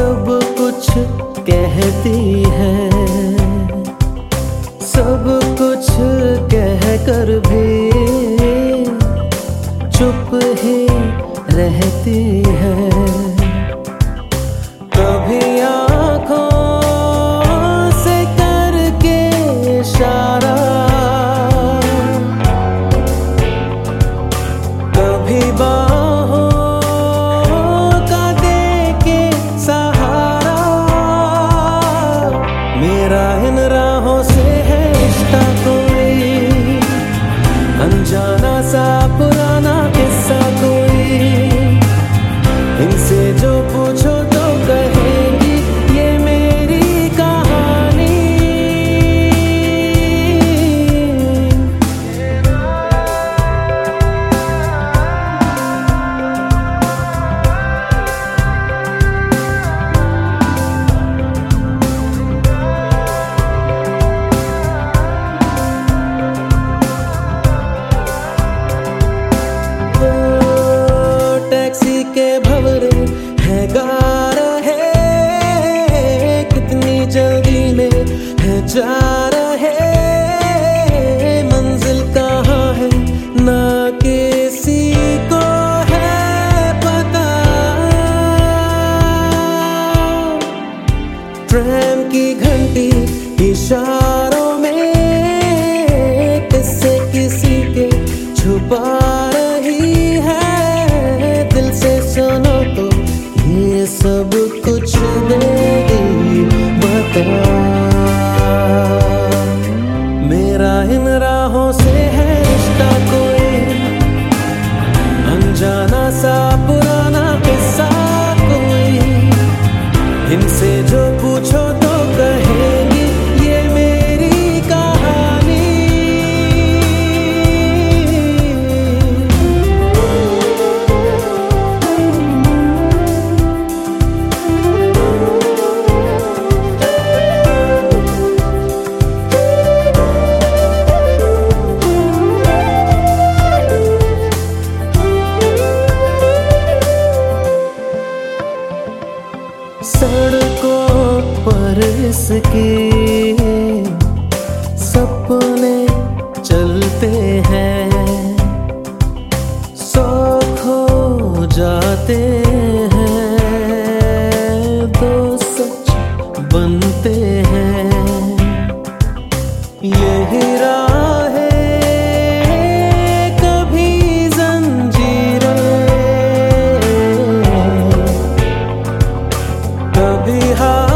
सब कुछ कहती है, सब कुछ कह कर भी चुप ही रहती है। कभी आँखों से करके इशारा, कभी बाहों का दे के सहारा। मेरा इन राहों से है रिश्ता कोई अनजाना सा पुराना किस्सा कोई। इनसे जो पूछो तो कहेंगी ये मेरी कहानी। टैक्सी के भंवरे है गा रहे, कितनी जल्दी में है जा रहे। मंजिल कहाँ है ना किसी को है पता। ट्रेन की घंटी इशारों में किससे किसी के छुपा रही है। दिल से सुनो तो ये सब कुछ देगी बता। मेरा इन राहों से है रिश्ता कोई अनजाना सा पुराना किस्सा कोई। इनसे जो पूछो तो कहेंगी ये मेरी कहानी। सड़कों पर इसके सपने चलते हैं, सौ खो जाते हैं, दो सच बनते हैं। यही राह है कभी जंजीरें, कभी